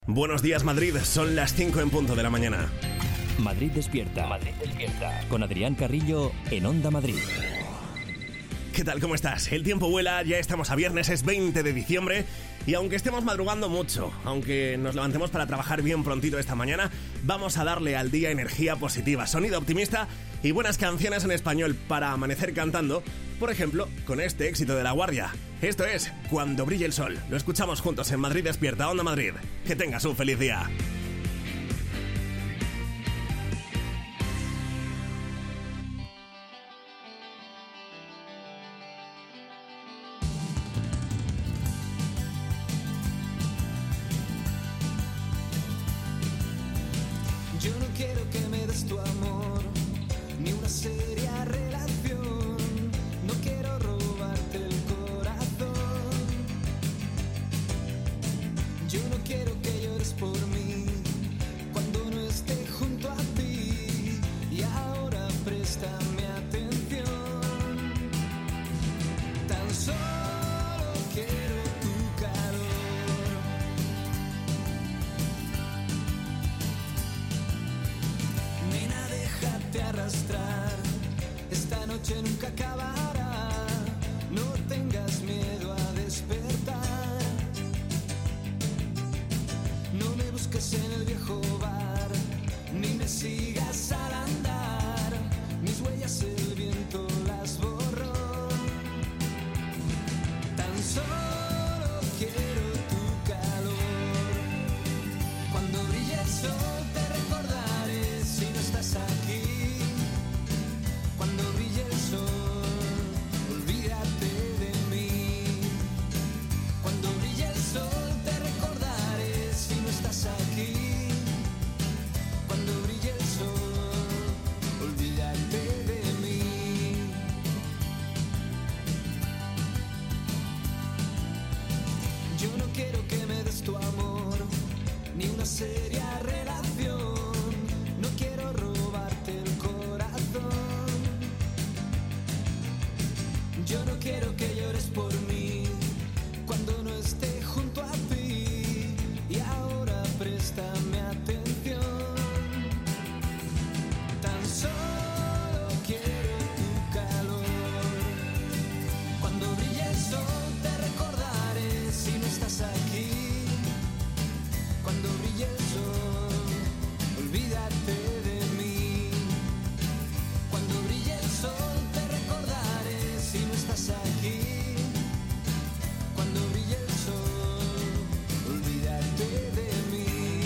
Buenos días, Madrid. Son las 5 en punto de la mañana. Madrid despierta. Madrid despierta. Con Adrián Carrillo en Onda Madrid. ¿Qué tal? ¿Cómo estás? El tiempo vuela, ya estamos a viernes, es 20 de diciembre y aunque estemos madrugando mucho, aunque nos levantemos para trabajar bien prontito esta mañana, vamos a darle al día energía positiva, sonido optimista y buenas canciones en español para amanecer cantando, por ejemplo, con este éxito de La Guardia. Esto es Cuando brille el sol. Lo escuchamos juntos en Madrid Despierta, Onda Madrid. Que tengas un feliz día. Yo no quiero que me des tu amor, ni una seria relación. No quiero robarte el corazón. Yo no quiero que llores por mí cuando no esté junto a ti. Y ahora préstame atención. Tan solo quiero tu calor. Nena, déjate arrastrar, esta noche nunca acabará. No tengas miedo a despertar. No me busques en el viejo bar, ni me sigas al andar. Mis huellas el viento las borró. Tan solo quiero tu calor. Cuando brille el sol te recordaré si no estás aquí. Cuando brille el sol, olvídate de mí. Cuando brille el sol te recordaré si no estás aquí. Cuando brille el sol, olvídate de mí. Yo no quiero que me des tu amor, ni una seria relación. No quiero robarte el corazón. Yo no quiero que llores por mí cuando no esté junto a ti. Y ahora préstame atención. Tan solo quiero tu calor. Cuando brille el sol te recordaré si no estás aquí. Cuando brille el sol, olvídate de mí. Cuando brille el sol te recordaré si no estás aquí. Cuando brille el sol, olvídate de mí.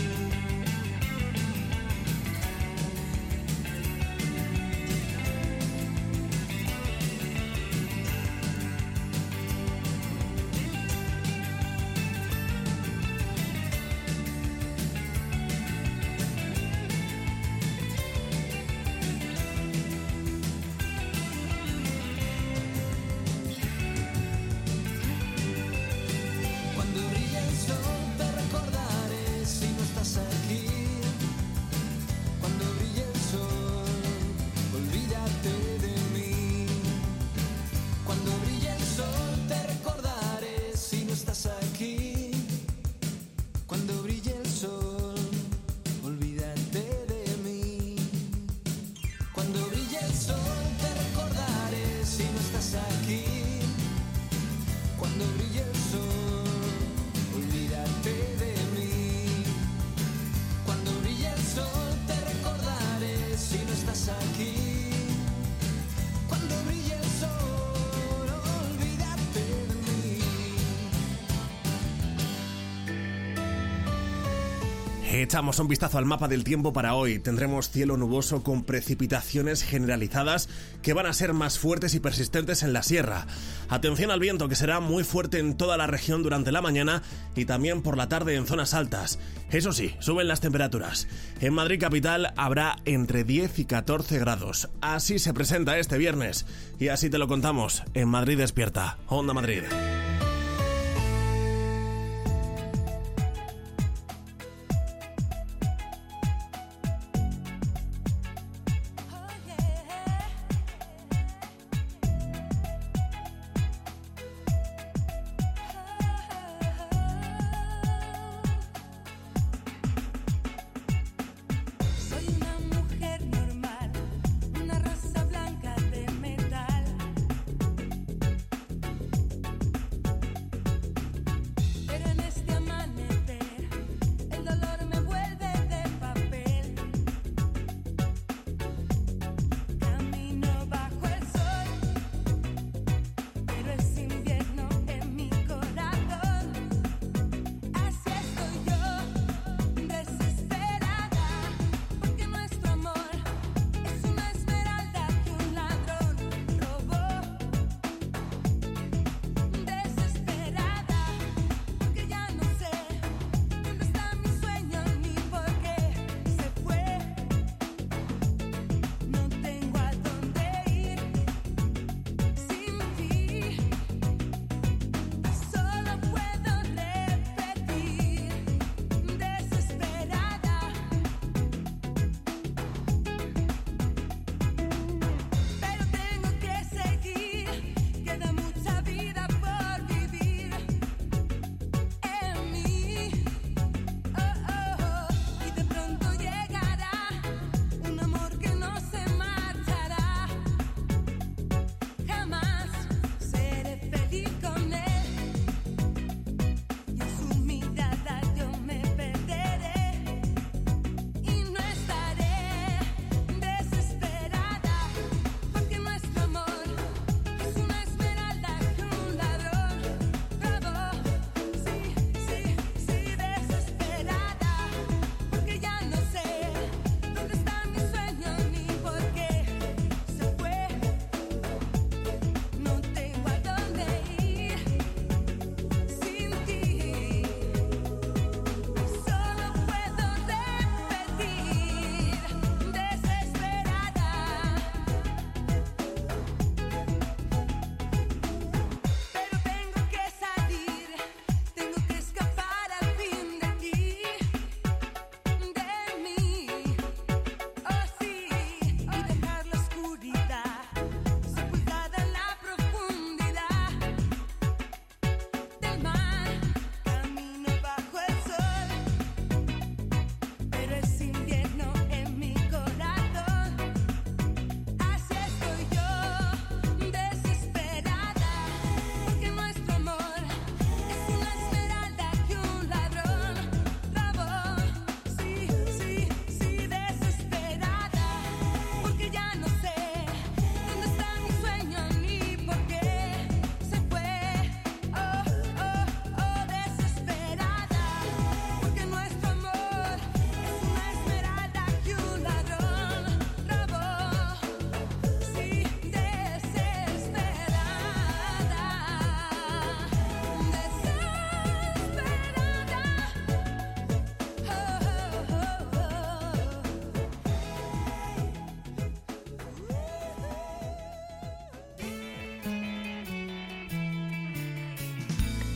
Cuando brille el sol te recordaré si no estás aquí. Cuando brille el sol, olvídate de mí. Cuando brille el sol te recordaré si no estás aquí. Cuando brille el sol, olvídate de mí. Cuando brille el sol te recordaré si no estás aquí. Cuando brille el sol, olvídate de mí. Cuando brille el sol te recordaré si no estás aquí. Cuando brille el sol, olvídate de mí. Echamos un vistazo al mapa del tiempo para hoy. Tendremos cielo nuboso con precipitaciones generalizadas que van a ser más fuertes y persistentes en la sierra. Atención al viento, que será muy fuerte en toda la región durante la mañana y también por la tarde en zonas altas. Eso sí, suben las temperaturas. En Madrid capital habrá entre 10 y 14 grados. Así se presenta este viernes y así te lo contamos en Madrid Despierta, Onda Madrid.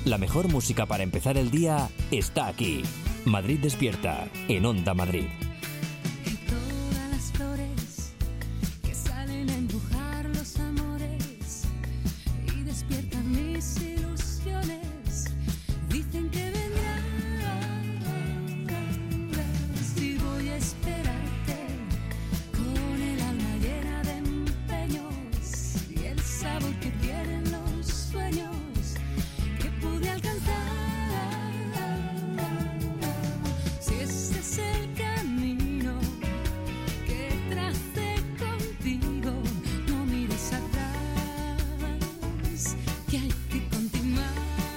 La mejor música para empezar el día está aquí. Madrid Despierta, en Onda Madrid. Y todas las flores que salen a embrujar los amores y despiertan mis ilusiones, dicen que vendrás y voy a esperarte con el alma llena de empeños y el sabor que tienen los sueños que pude alcanzar. Si ese es el camino que tracé contigo, no mires atrás, que hay que continuar.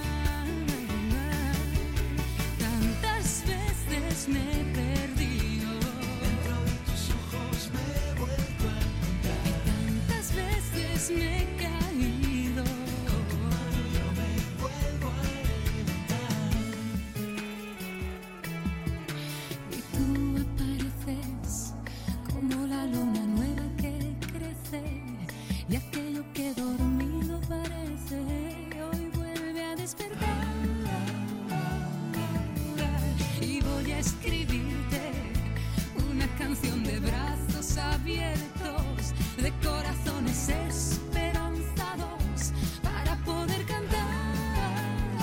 Tantas veces me he perdido, dentro de tus ojos me he vuelto a encontrar, y tantas veces me he caído, yo me vuelvo a levantar. Y tú apareces como la luna nueva que crece, y aquello que dormido parece hoy vuelve a despertar. Y voy a escribirte una canción de brazos abiertos, de corazones esperanzados para poder cantar.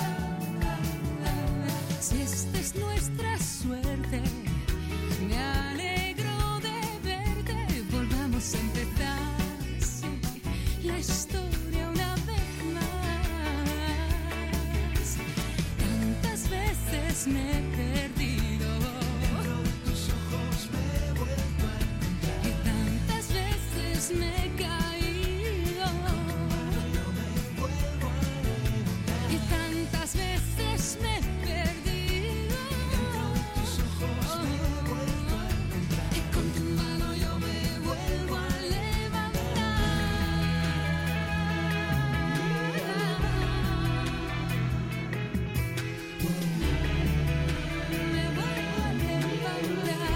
Si esta es nuestra suerte, me alegro de verte. Volvamos a empezar, sí, la historia una vez más. Tantas veces me he perdido, dentro de tus ojos me he vuelto a encontrar, y tantas veces me he caído, yo me vuelvo a levantar, y tantas veces me he perdido, dentro de tus ojos me he vuelto a encontrar, y con tu mano yo me vuelvo a levantar. Me vuelvo a levantar.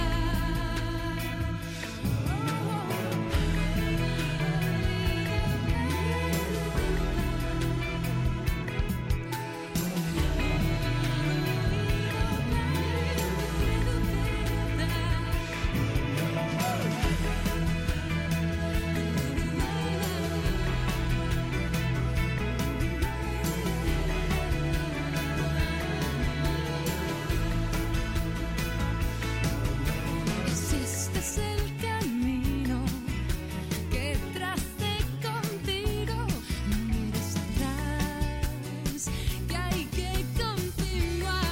Si este es el camino que tracé contigo, no mires atrás, que hay que continuar.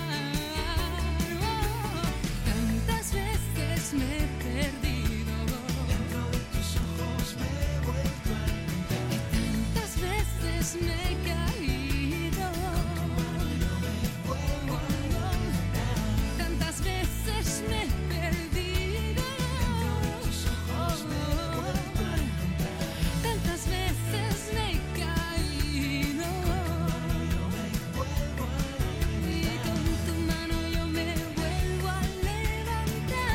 Tantas veces me he perdido, dentro de tus ojos me he vuelto a encontrar, y tantas veces me he caído, yo me vuelvo a levantar, tantas veces me he perdido, dentro de tus ojos me he vuelto a encontrar, tantas veces me he caído, yo me vuelvo a levantar, y con tu mano yo me vuelvo a levantar.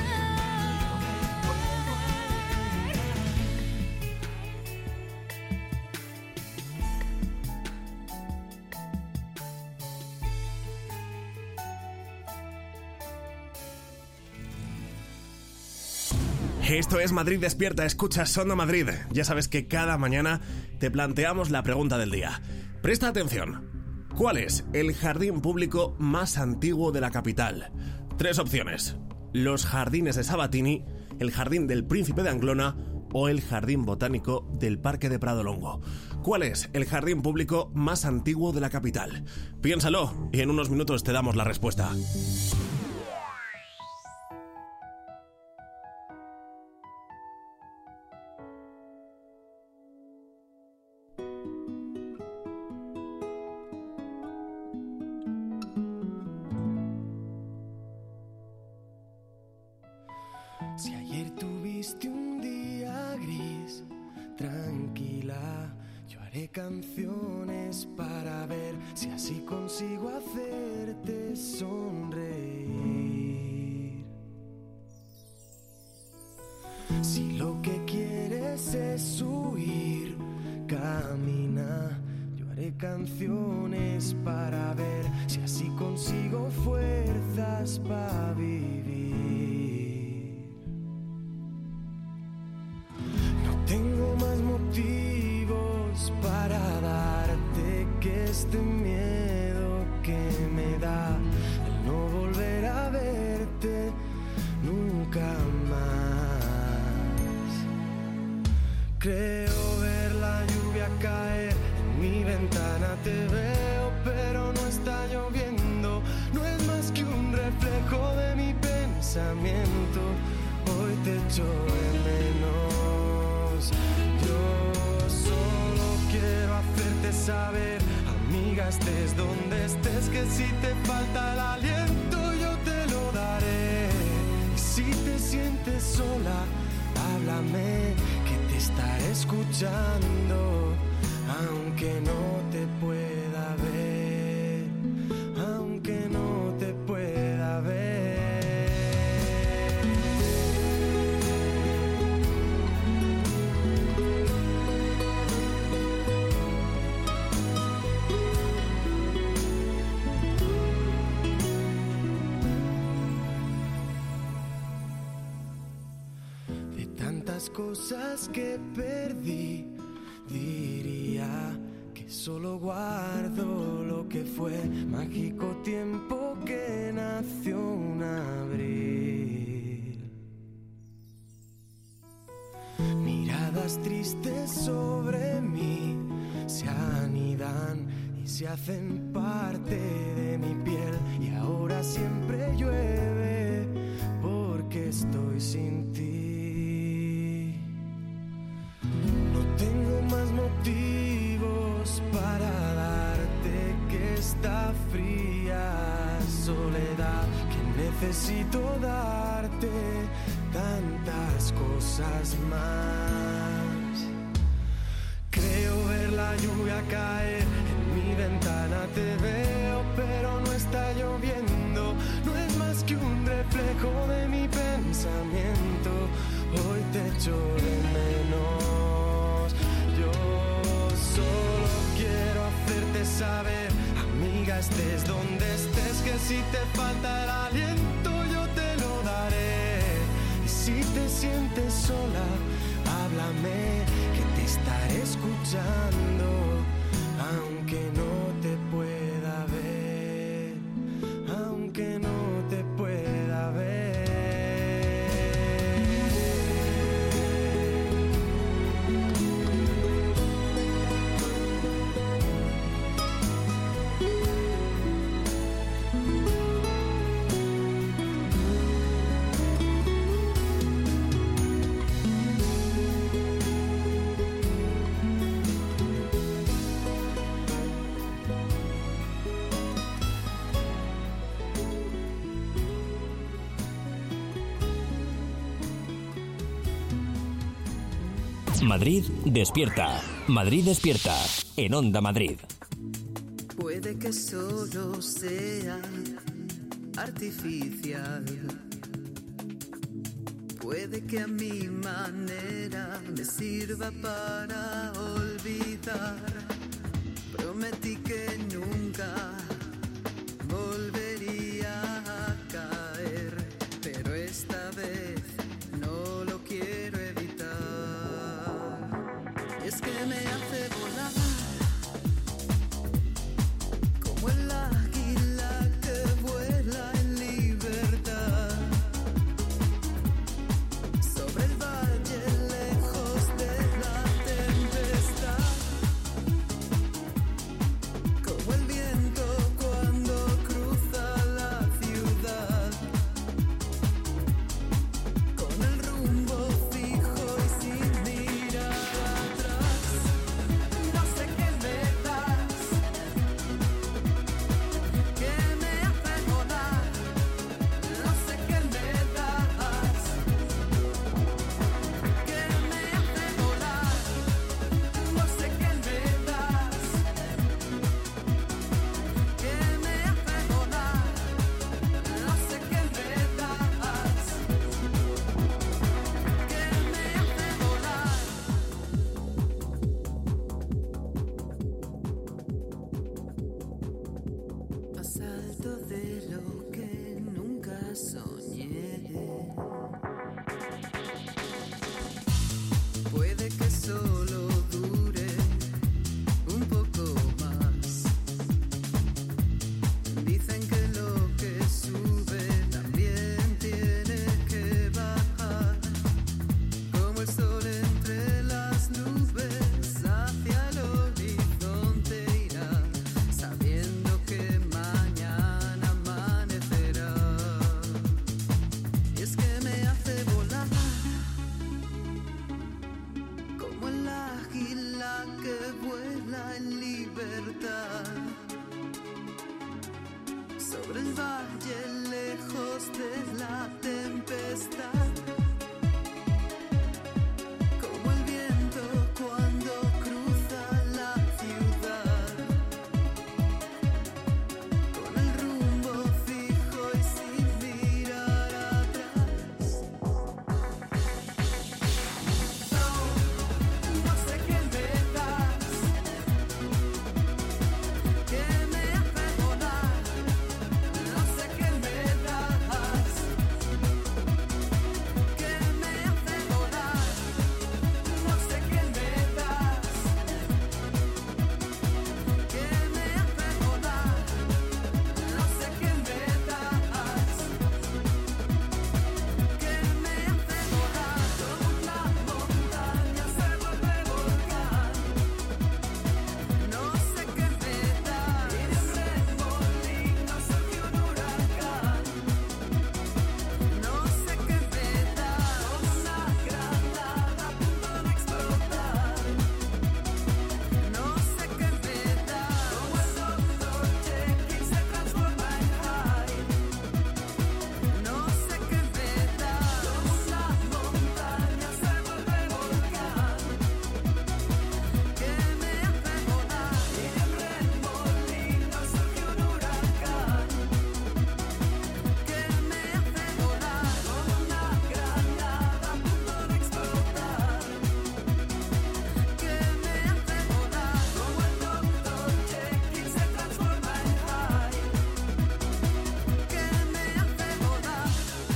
Esto es Madrid Despierta, escuchas Onda Madrid. Ya sabes que cada mañana te planteamos la pregunta del día. Presta atención. ¿Cuál es el jardín público más antiguo de la capital? 3 opciones. Los jardines de Sabatini, el jardín del Príncipe de Anglona o el jardín botánico del Parque de Prado Longo. ¿Cuál es el jardín público más antiguo de la capital? Piénsalo y en unos minutos te damos la respuesta. Si ayer tuviste un día gris, tranquila, yo haré canciones para ver si así consigo hacerte sonreír. Si lo que quieres es huir, camina, yo haré canciones para ver si así consigo fuerzas para vivir. No tengo más motivos para darte que este miedo que me da el no volver a verte nunca más. Creo ver la lluvia caer en mi ventana, te veo pero no está lloviendo, no es más que un reflejo de mi pensamiento. Hoy te echo de menos, yo solo quiero hacerte saber, amiga, estés donde estés, que si te falta el aliento yo te lo daré. Y si te sientes sola, háblame, que te estaré escuchando, aunque no te pueda ver, aunque no te pueda ver. De tantas cosas que perdí, diría que solo guardo lo que fue mágico tiempo que nació un abril. Miradas tristes sobre mí se anidan y se hacen parte de mi piel, y ahora siempre llueve porque estoy sin ti. No tengo más motivos para darte que esta fría soledad, que necesito darte tantas cosas más. Creo ver la lluvia caer en mi ventana, te veo pero no está lloviendo, no es más que un reflejo de mi pensamiento. Hoy te echo de menos, yo solo quiero hacerte saber, amiga, estés donde estés, que si te falta el aliento yo te lo daré. Y si te sientes sola, háblame, que te estaré escuchando, aunque no te pueda ver, aunque no te pueda ver. Madrid despierta. Madrid despierta. En Onda Madrid. Puede que solo sea artificial. Puede que a mi manera me sirva para olvidar. Prometí que nunca volvería a caer, pero esta vez no lo quiero evitar. Es que me hace volar como el águila que vuela en libertad sobre el valle lejos de la tempestad, como el viento cuando cruza la tempestad, como el viento cuando cruza la ciudad, con el rumbo fijo y sin mirar atrás. No sé qué me das, que me hace volar. No sé qué me das, que me hace volar. No sé qué me das, que me hace volar. No sé qué me das, que me hace volar. Como una montaña se vuelve volcán. No sé qué me das, y de un remolino surge un huracán. No sé qué me das, como una granada a punto de explotar. No sé qué me das, como el Dr. Jekyll se transforma en Hyde. No sé qué me das, como una montaña se vuelve volcán. Que me hace volar, y de un remolino surge un huracán. Que me hace volar, como una granada a punto de explotar. Que me hace volar, como el Dr. Jekyll se transforma en Hyde. Que me hace volar.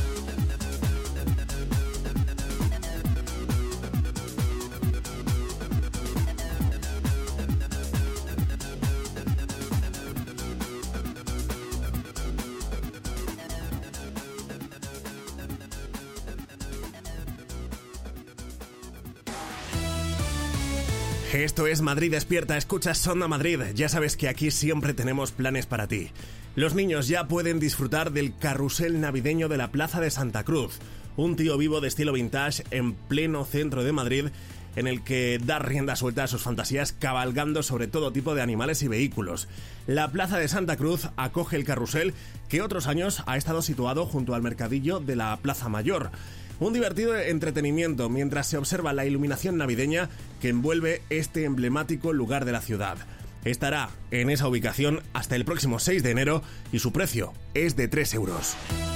Esto es Madrid Despierta, escuchas Onda Madrid. Ya sabes que aquí siempre tenemos planes para ti. Los niños ya pueden disfrutar del carrusel navideño de la Plaza de Santa Cruz, un tío vivo de estilo vintage en pleno centro de Madrid, en el que da rienda suelta a sus fantasías cabalgando sobre todo tipo de animales y vehículos. La Plaza de Santa Cruz acoge el carrusel que otros años ha estado situado junto al mercadillo de la Plaza Mayor. Un divertido entretenimiento mientras se observa la iluminación navideña que envuelve este emblemático lugar de la ciudad. Estará en esa ubicación hasta el próximo 6 de enero y su precio es de 3 euros.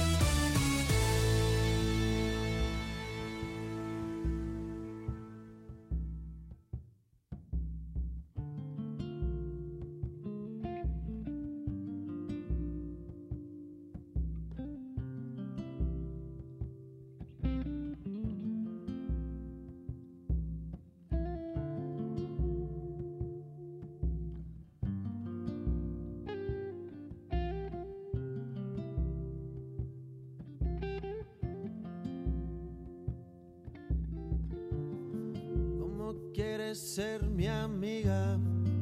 Quieres ser mi amiga,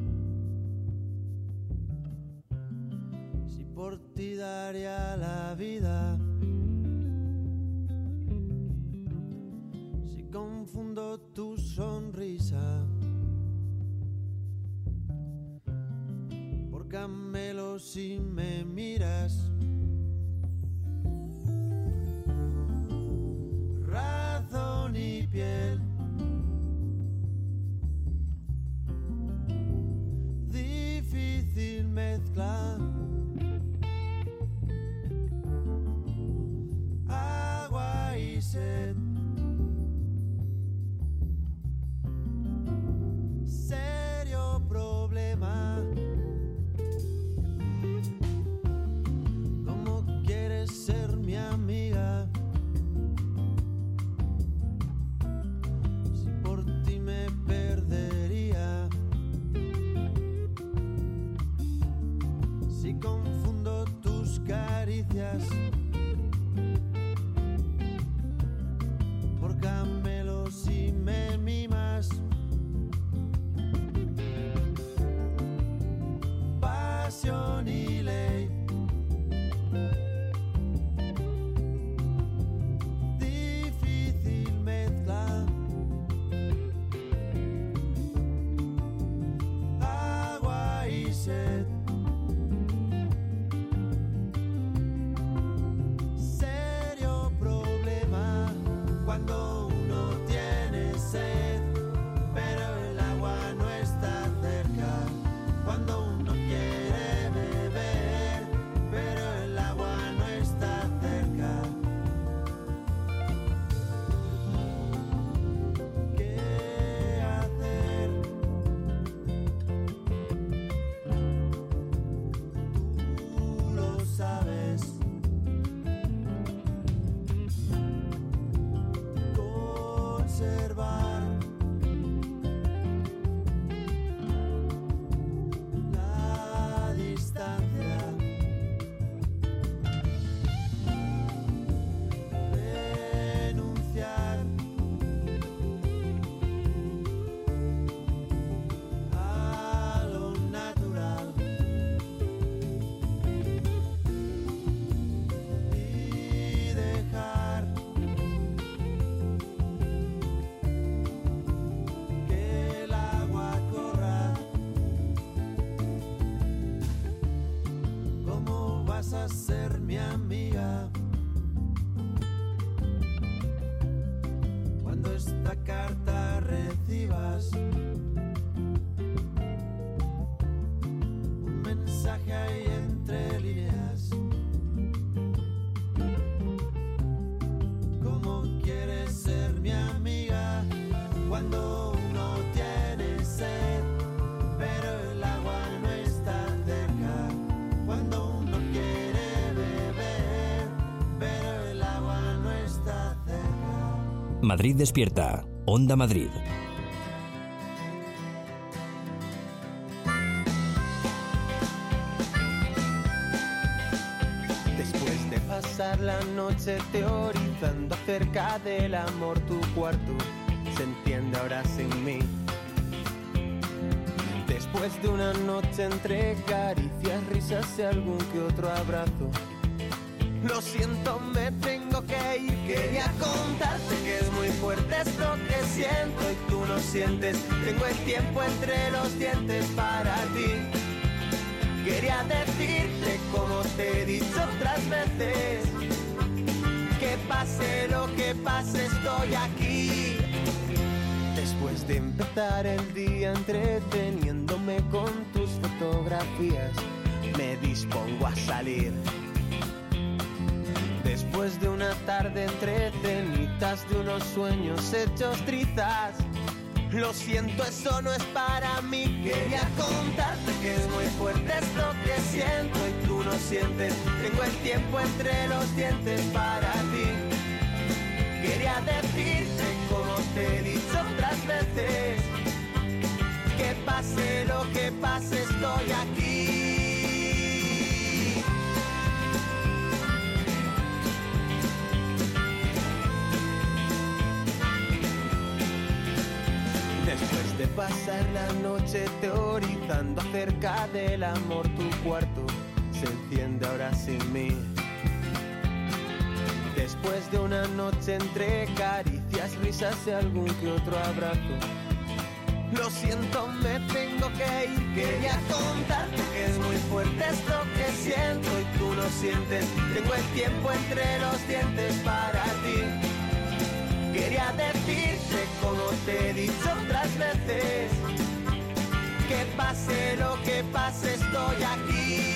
si por ti daría la vida, si confundo tu sonrisa por camelo si me miras, razón y piel. Difícil mezcla, agua y sed, serio problema. ¿Cómo quieres ser mi amiga? Si por ti me perdería, si confundo tus caricias por camelos si me mimas, pasión y ley, difícil mezcla, agua y sed, Cuando uno tiene sed, pero el agua no está cerca. Cuando uno quiere beber, pero el agua no está cerca. ¿Qué hacer? Tú lo sabes. Conservar la distancia, renunciar a lo natural y dejar que el agua corra. ¿Cómo vas a ser mi amiga cuando esta carta recibas un mensaje ahí entre líneas? ¿Cómo quieres ser mi amiga cuando uno tiene sed, pero el agua no está cerca? Cuando uno quiere beber, pero el agua no está cerca. Madrid despierta. Onda Madrid. Después de pasar la noche teorizando acerca del amor, tu cuarto se entiende ahora sin mí. Después de una noche entre caricias, risas y algún que otro abrazo, lo siento, me tengo que ir. Quería contarte que es muy fuerte esto que siento y tú no sientes. Tengo el tiempo entre los dientes para ti. Quería decirte, como te he dicho otras veces, que pase lo que pase, estoy aquí. Después de empezar el día entreteniéndome con tus fotografías, me dispongo a salir. Después de una tarde entre cenitas de unos sueños hechos trizas, lo siento, eso no es para mí. Quería contarte que es muy fuerte esto que siento y tú no sientes. Tengo el tiempo entre los dientes para ti. Quería decirte, como te he dicho otras veces, que pase lo que pase, estoy aquí. Después de pasar la noche teorizando acerca del amor, tu cuarto se enciende ahora sin mí. Después de una noche entre caricias, risas y algún que otro abrazo, lo siento, me tengo que ir. Quería contarte que es muy fuerte esto que siento y tú no sientes. Tengo el tiempo entre los dientes para ti. Quería decirte, como te he dicho otras veces, que pase lo que pase, estoy aquí.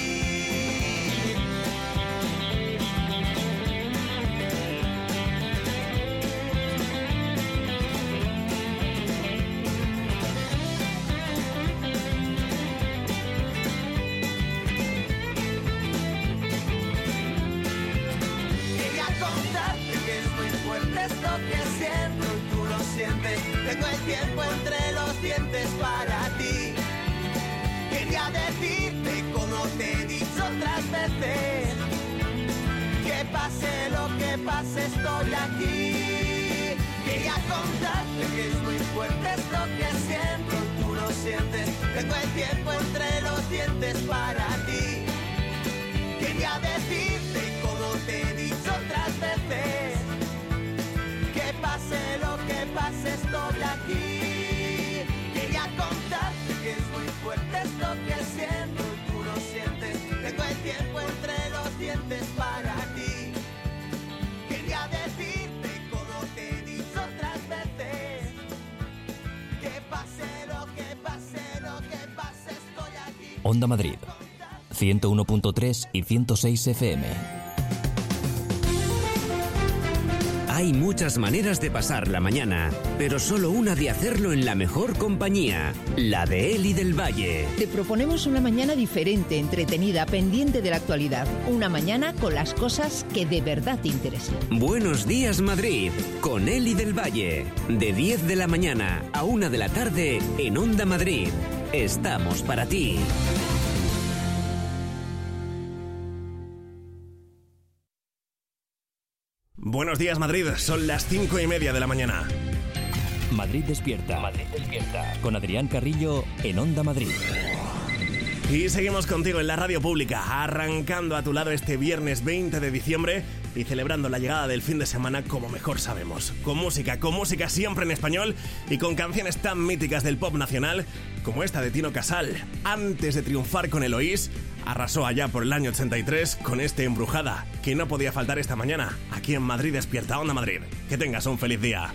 Quería contarte que es muy fuerte esto que siento y tú lo sientes. Tengo el tiempo entre los dientes para ti. Quería decirte, como te he dicho otras veces, que pase lo que pase, estoy aquí. Quería contarte que es muy fuerte esto que siento y tú lo sientes. Tengo el tiempo entre los dientes para ti. Quería decirte, como te he dicho otras veces, que pase lo que pase, estoy aquí. Quería contarte que es muy fuerte esto que siento y tú lo sientes. Tengo el tiempo entre los dientes para ti. Quería decirte, como Onda Madrid, 101.3 y 106 FM. Hay muchas maneras de pasar la mañana, pero solo una de hacerlo en la mejor compañía, la de Eli del Valle. Te proponemos una mañana diferente, entretenida, pendiente de la actualidad. Una mañana con las cosas que de verdad te interesan. Buenos días, Madrid, con Eli del Valle. De 10 de la mañana a 1 de la tarde en Onda Madrid. Estamos para ti. Buenos días, Madrid. Son las 5:30 de la mañana. Madrid despierta. Madrid despierta. Con Adrián Carrillo en Onda Madrid. Y seguimos contigo en la radio pública, arrancando a tu lado este viernes 20 de diciembre y celebrando la llegada del fin de semana como mejor sabemos. Con música siempre en español y con canciones tan míticas del pop nacional como esta de Tino Casal. Antes de triunfar con Eloís, arrasó allá por el año 83 con este Embrujada, que no podía faltar esta mañana, aquí en Madrid despierta, Onda Madrid. Que tengas un feliz día.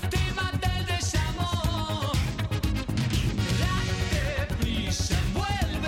Vuelve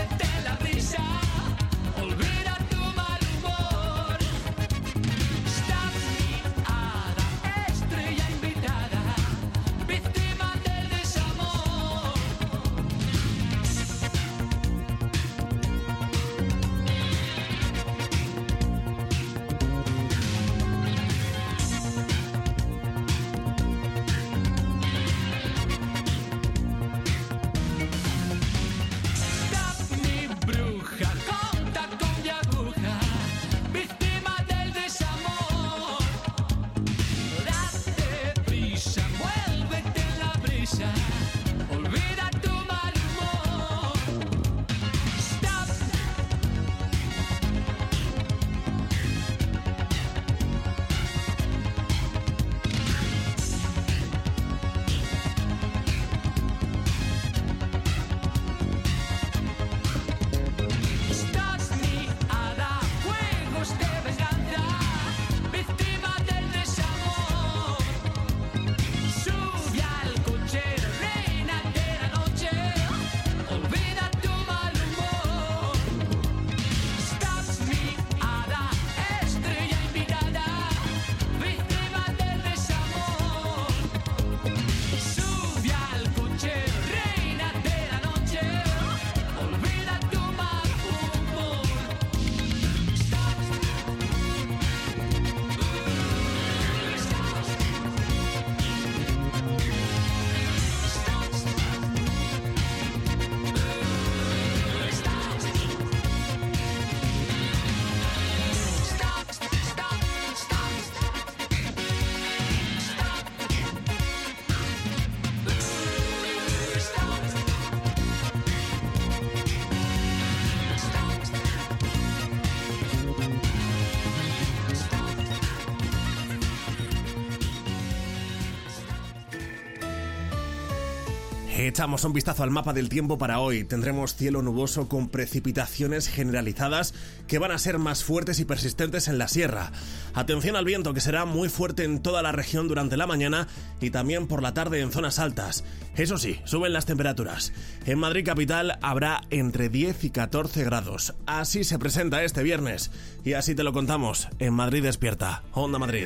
Echamos un vistazo al mapa del tiempo para hoy. Tendremos cielo nuboso con precipitaciones generalizadas que van a ser más fuertes y persistentes en la sierra. Atención al viento, que será muy fuerte en toda la región durante la mañana y también por la tarde en zonas altas. Eso sí, suben las temperaturas. En Madrid capital habrá entre 10 y 14 grados. Así se presenta este viernes y así te lo contamos en Madrid Despierta. Onda Madrid.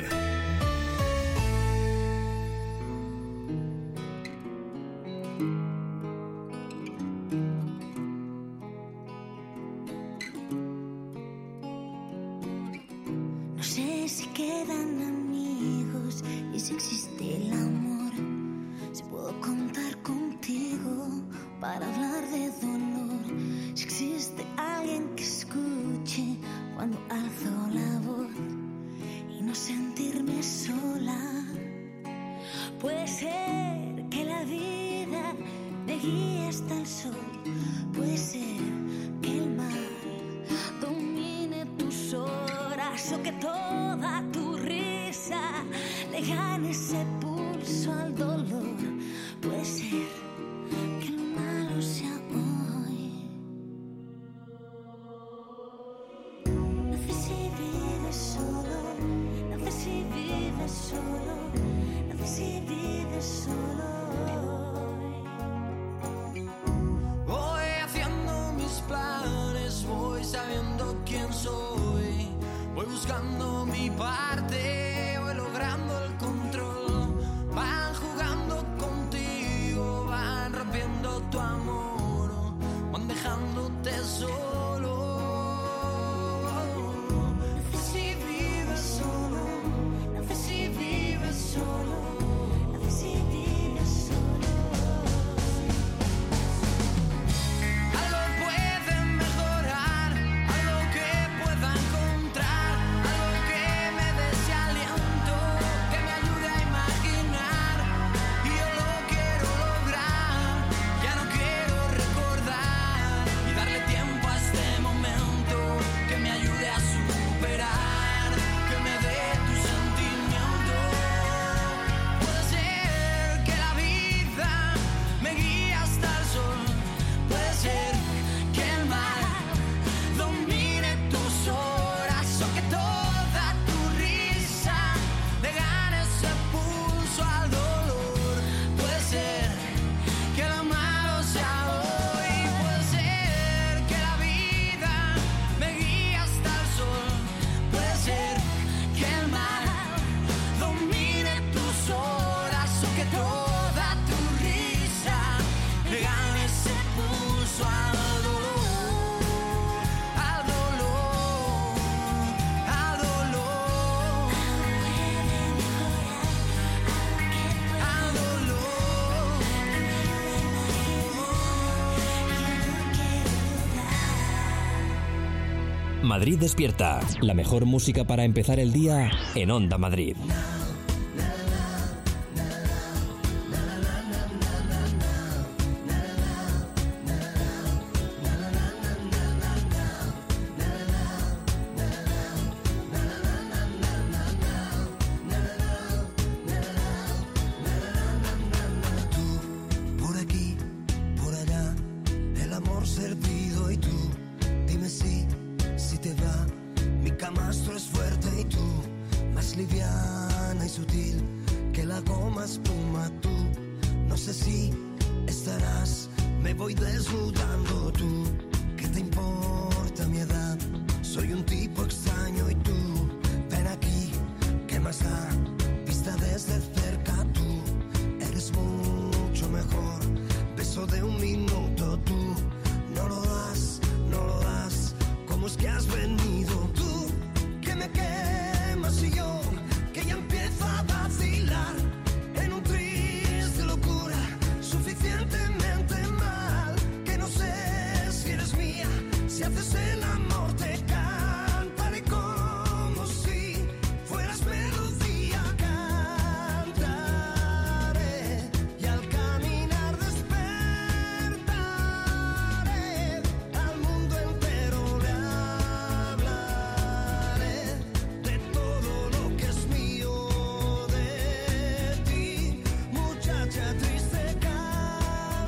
No sé si quedan amigos y si existe el amor. Si puedo contar contigo para hablar de dolor. Si existe alguien que escuche cuando alzo la voz y no sentirme sola. Puede ser que la vida me guíe hasta el sol. Puede ser que el mar domine tus horas o que toda tu risa le gane ese pulso al dolor. Puede ser que lo malo sea hoy. No sé si vives solo, no sé si vives solo, no sé si vives solo. Voy haciendo mis planes, voy sabiendo quién soy, voy buscando mi parte, voy logrando el control. Van jugando contigo, van rompiendo tu amor, van dejándote solo. No sé si vives solo, no sé si vives solo, no sé si vives solo. Algo puede mejorar, algo que pueda encontrar, algo que me dé ese aliento, que me ayude a imaginar. Y yo lo quiero lograr, ya no quiero recordar y darle tiempo a este momento, que me ayude a superar, que me dé tu sentimiento. Puede ser que la vida me guíe hasta el sol, puede ser que el mar domine tus horas o que toda tu risa le gane ese pulso al dolor. Puede ser que el amado sea hoy, puede ser que la vida me guíe hasta el sol, puede ser que el mar domine tus horas o que toda tu risa le gane ese pulso al dolor, al dolor, al dolor, al dolor. Madrid Despierta, la mejor música para empezar el día en Onda Madrid. Por aquí, por allá, el amor servido y tú, dime si te va. Mi camastro es fuerte y tú, más liviana y sutil que la goma espuma tú. No sé si estarás, me voy desnudando tú. ¿Qué te importa mi edad? Soy un tipo extraño y tú, ven aquí, ¿qué más da? Vista desde cerca tú, eres mucho mejor. Beso de un minuto tú, no lo das, no lo das. ¿Cómo es que has venido tú? Que me quemas y yo, que ya empiezo a vacilar en un triste locura, suficientemente mal, que no sé si eres mía, si haces el amor te cantaré como si fueras melodía, cantaré y al caminar despertaré, al mundo entero le hablaré de todo lo que es mío de ti, muchacha triste, cantaré.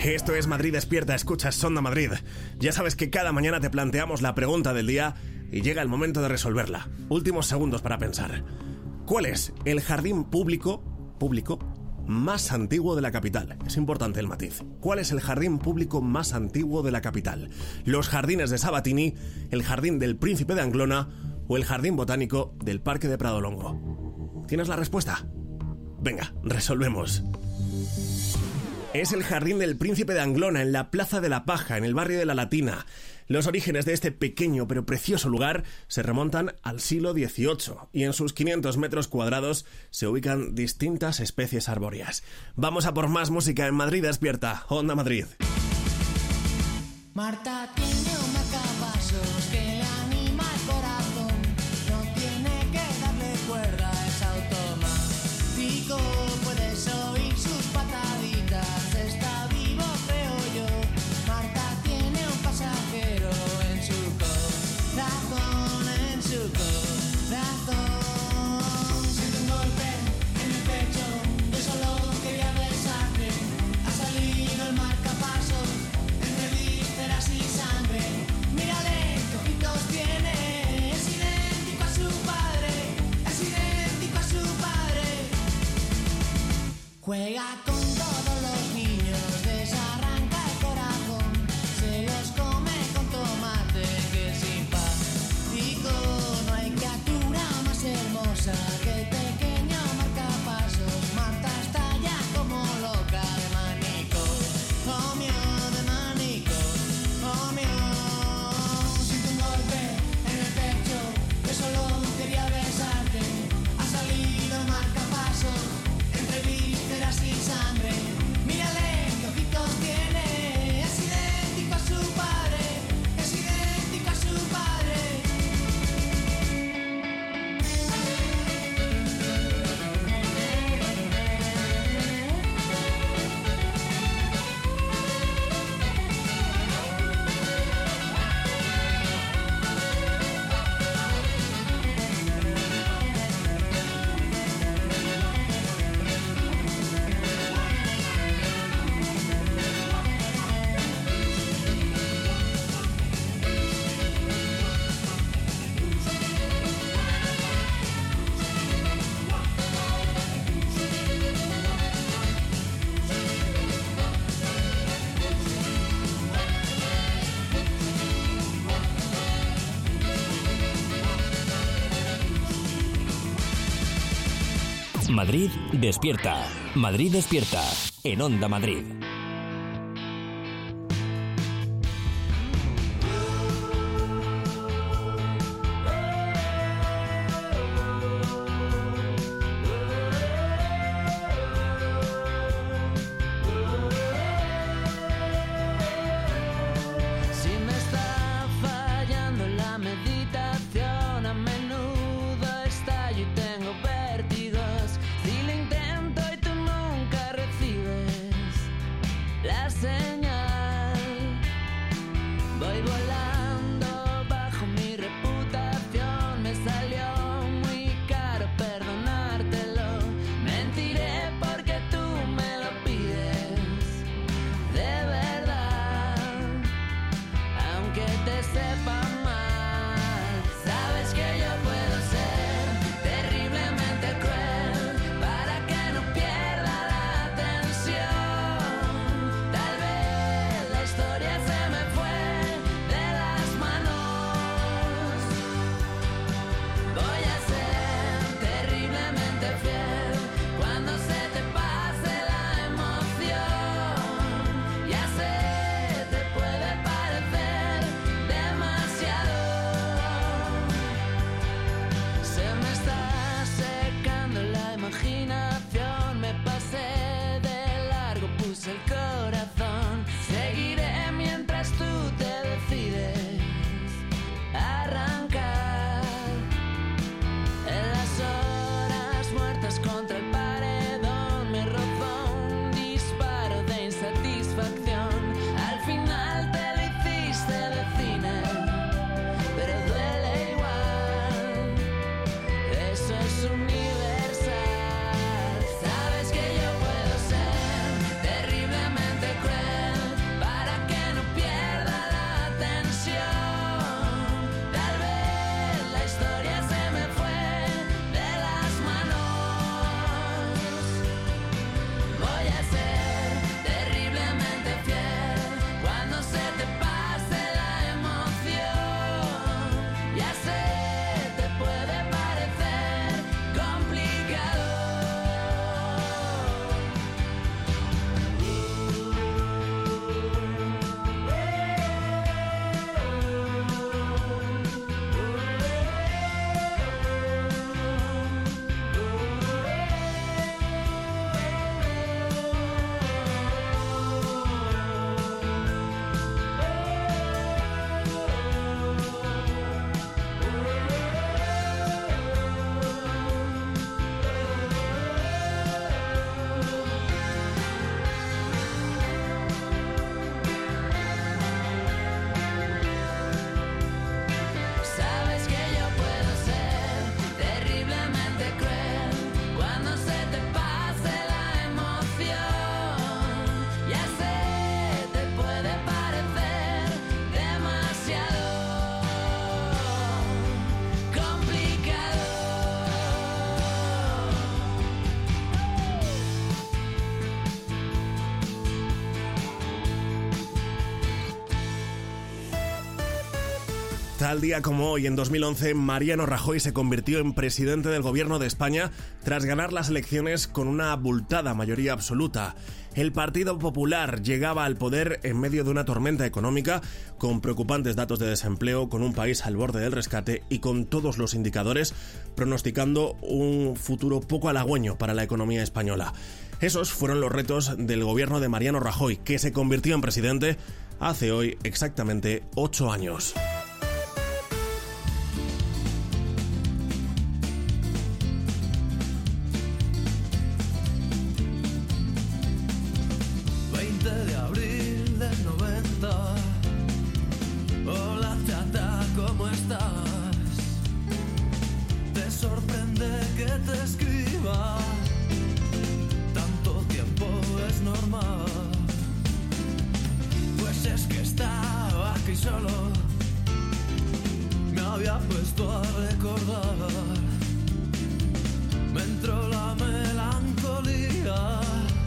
Esto es Madrid Despierta, escuchas Onda Madrid. Ya sabes que cada mañana te planteamos la pregunta del día y llega el momento de resolverla. Últimos segundos para pensar. ¿Cuál es el jardín público más antiguo de la capital? Es importante el matiz. ¿Cuál es el jardín público más antiguo de la capital? ¿Los jardines de Sabatini, el jardín del Príncipe de Anglona o el jardín botánico del Parque de Pradolongo? ¿Tienes la respuesta? Venga, resolvemos. Es el jardín del Príncipe de Anglona, en la Plaza de la Paja, en el barrio de La Latina. Los orígenes de este pequeño pero precioso lugar se remontan al siglo XVIII y en sus 500 metros cuadrados se ubican distintas especies arbóreas. Vamos a por más música en Madrid Despierta, Onda Madrid. Marta tiene un marcapasos que le anima el corazón. No tiene que darle cuerda, es automático. Puedes oír sus pataditas, está vivo creo yo. Marta tiene un pasajero en su corazón, en su corazón. Siento un golpe en el pecho, yo solo quería besarte. Ha salido el marcapasos entre vísceras y sangre. Mírale qué ojitos tiene, es idéntico a su padre, es idéntico a su padre. Juega con todos los niños, desarranca el corazón, se los come con tomate, que simpático. No hay criatura más hermosa que el pequeño marcapasos. Marta está ya como loca de manicomio, de manicomio. Siento un golpe en el pecho, yo solo quería besarte. Ha salido el marcapasos entre vísceras y sangre. Mírale qué ojitos tiene, es idéntico a su padre, es idéntico a su padre. Madrid Despierta. Madrid Despierta. En Onda Madrid. Si me está fallando la meditación, a menudo estallo y tengo vértigos. Si lo intento y tú nunca recibes, Tal día como hoy, en 2011, Mariano Rajoy se convirtió en presidente del gobierno de España tras ganar las elecciones con una abultada mayoría absoluta. El Partido Popular llegaba al poder en medio de una tormenta económica, con preocupantes datos de desempleo, con un país al borde del rescate y con todos los indicadores pronosticando un futuro poco halagüeño para la economía española. Esos fueron los retos del gobierno de Mariano Rajoy, que se convirtió en presidente hace hoy exactamente 8 años. De abril del 90. Hola chata, ¿cómo estás? Te sorprende que te escriba. Tanto tiempo es normal. Pues es que estaba aquí solo. Me había puesto a recordar. Me entró la melancolía.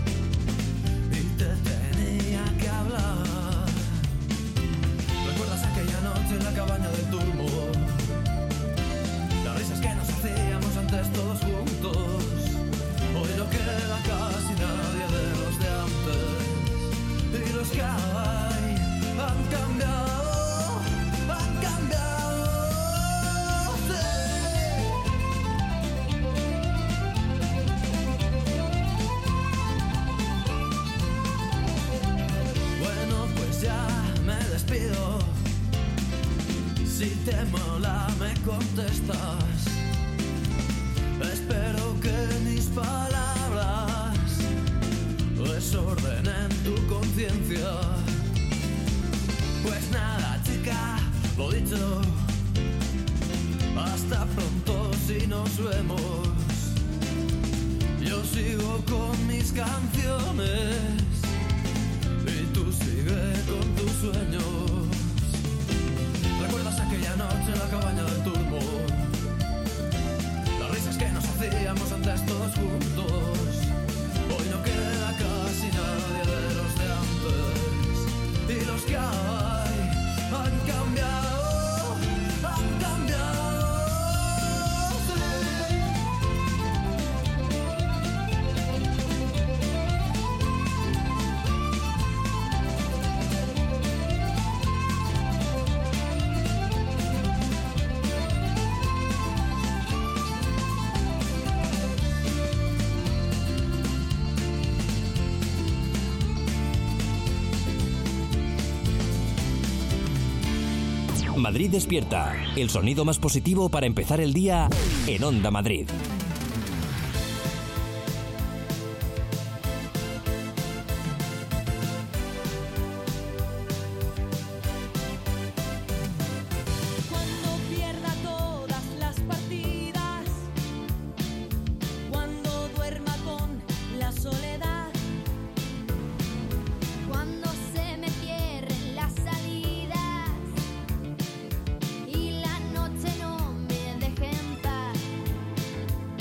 ¿Recuerdas aquella noche en la cabaña del Turmo? Las risas que nos hacíamos antes todos juntos. Hoy no queda casi nadie de los de antes. Y los que hay han cambiado, han cambiado. Bueno, pues ya me despido. Si te mola me contestas. Espero que mis palabras desordenen tu conciencia. Pues nada chica, lo dicho. Hasta pronto si nos vemos. Yo sigo con mis canciones y tú sigue con tus sueños. ¿Recuerdas aquella noche en la cabaña del Turmo? Las risas que nos hacíamos antes todos juntos. Hoy no queda casi nadie de los de antes. Y los que hay han cambiado, han cambiado. Madrid despierta, el sonido más positivo para empezar el día en Onda Madrid. Cuando pierda todas las partidas, cuando duerma con la soledad, cuando se me cierren las salidas y la noche no me deje en paz.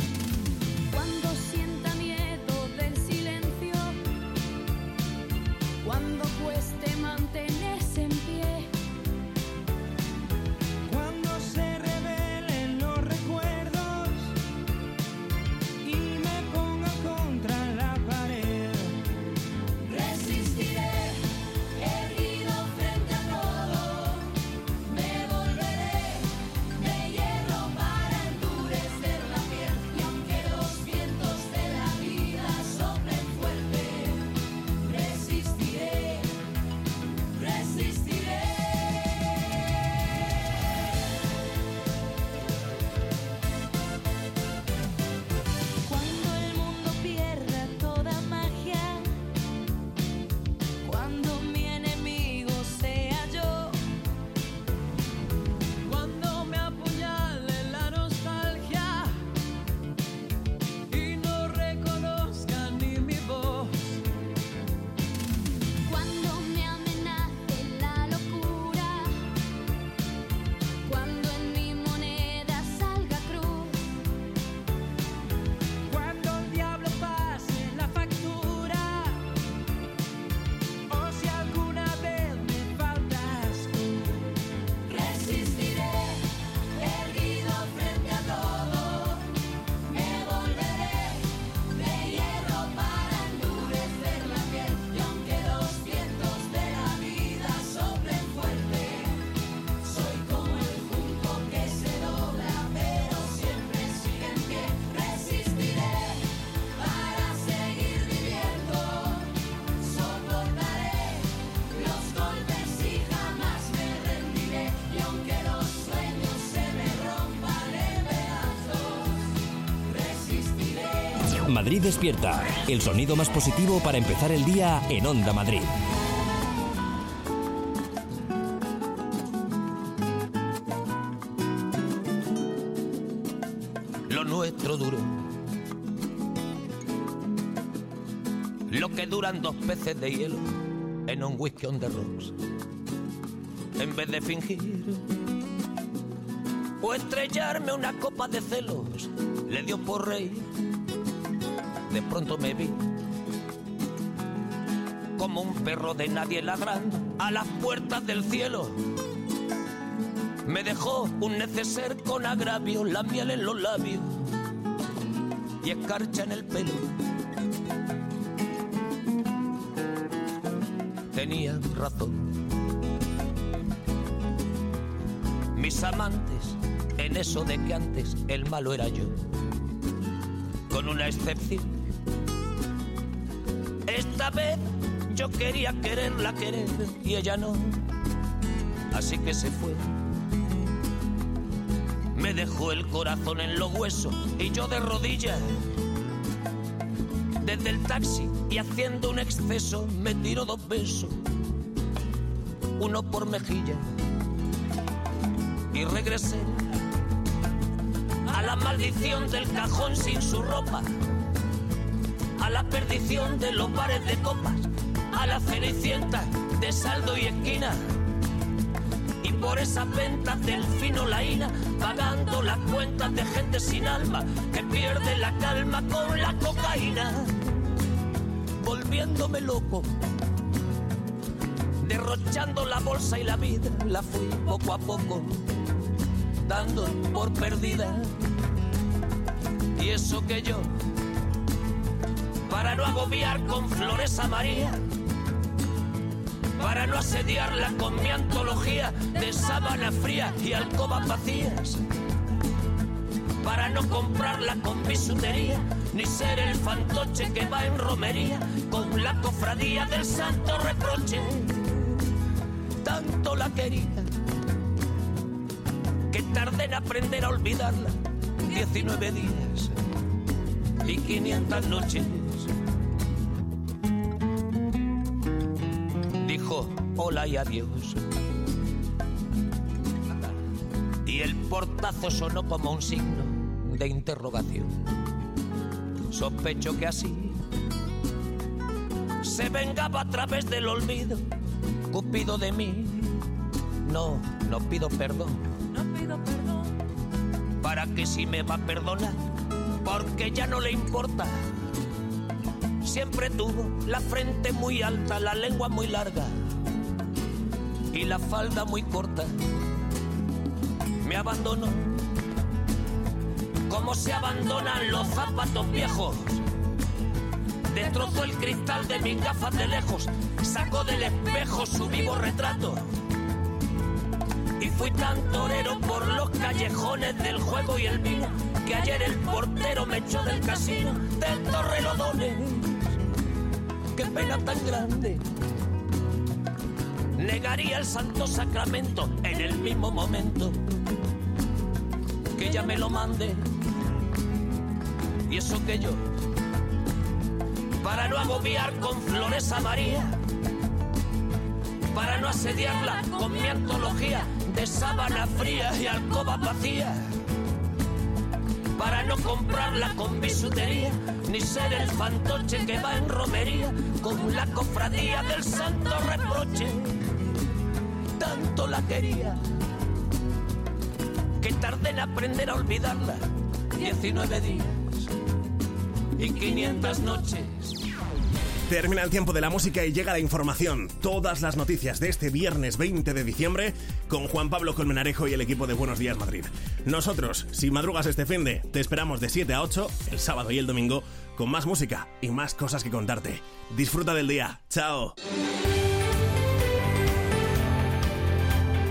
Madrid despierta. El sonido más positivo para empezar el día en Onda Madrid. Lo nuestro duró lo que duran 2 peces de hielo en un whisky on the rocks. En vez de fingir o estrellarme una copa de celos, le dio por reír. De pronto me vi como un perro de nadie ladrando a las puertas del cielo. Me dejó un neceser con agravio, la miel en los labios y escarcha en el pelo. Tenía razón. Mis amantes en eso de que antes el malo era yo, con una excepción. Esta vez yo quería quererla querer y ella no, así que se fue. Me dejó el corazón en los huesos y yo de rodillas. Desde el taxi y haciendo un exceso me tiró 2 besos, uno por mejilla, y regresé a la maldición del cajón sin su ropa, a la perdición de los bares de copas, a la cenicienta de saldo y esquina, y por esas ventas del fino laína, pagando las cuentas de gente sin alma que pierde la calma con la cocaína, volviéndome loco, derrochando la bolsa y la vida, la fui poco a poco dando por perdida. Y eso que yo, para no agobiar con flores a María, para no asediarla con mi antología de sábana fría y alcobas vacías, para no comprarla con bisutería, ni ser el fantoche que va en romería con la cofradía del santo reproche. Tanto la quería que tardé en aprender a olvidarla. 19 días y 500 noches. Dijo hola y adiós, y el portazo sonó como un signo de interrogación. Sospecho que así se vengaba a través del olvido Cupido de mí. No pido perdón. No pido perdón. ¿Para qué si me va a perdonar? Porque ya no le importa. Siempre tuvo la frente muy alta, la lengua muy larga y la falda muy corta. Me abandonó como se abandonan los zapatos viejos. Destrozó el cristal de mis gafas de lejos, sacó del espejo su vivo retrato. Y fui tan torero por los callejones del juego y el vino, que ayer el portero me echó del casino del Torrelodones. Qué pena tan grande. Negaría el santo sacramento en el mismo momento que ella me lo mande. Y eso que yo, para no agobiar con flores a María, para no asediarla con mi antología de sábana fría y alcobas vacías, para no comprarla con bisutería, ni ser el fantoche que va en romería con la cofradía del santo reproche. Tanto la quería que tardé en aprender a olvidarla. 19 días y 500 noches. Termina el tiempo de la música y llega la información. Todas las noticias de este viernes 20 de diciembre con Juan Pablo Colmenarejo y el equipo de Buenos Días Madrid. Nosotros, si madrugas este finde, te esperamos de 7 a 8, el sábado y el domingo, con más música y más cosas que contarte. Disfruta del día. ¡Chao!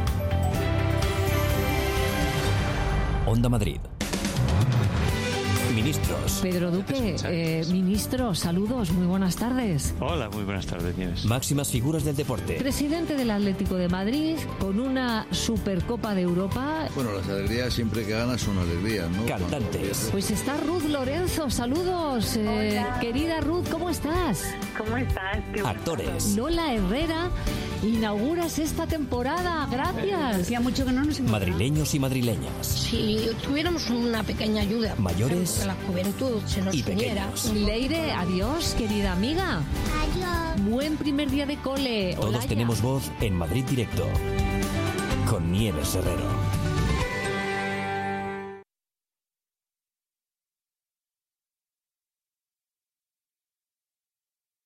Onda Madrid. ministros. Pedro Duque, ministro, saludos, muy buenas tardes. Hola, muy buenas tardes, Nieves. Máximas figuras del deporte. Presidente del Atlético de Madrid, con una Supercopa de Europa. Bueno, las alegrías siempre que ganas son alegrías, ¿no? Cantantes. Pues está Ruth Lorenzo, saludos. Querida Ruth, ¿cómo estás? ¿Cómo estás? Actores. Lola Herrera, inauguras esta temporada, gracias. Hacía mucho que no nos hemos... Madrileños y madrileñas. Si tuviéramos una pequeña ayuda. Mayores. Que la juventud se nos y uniera. pequeños. Leire, adiós, querida amiga. Adiós. Buen primer día de cole. Todos Olaya. tenemos voz en Madrid Directo. Con Nieves Herrero.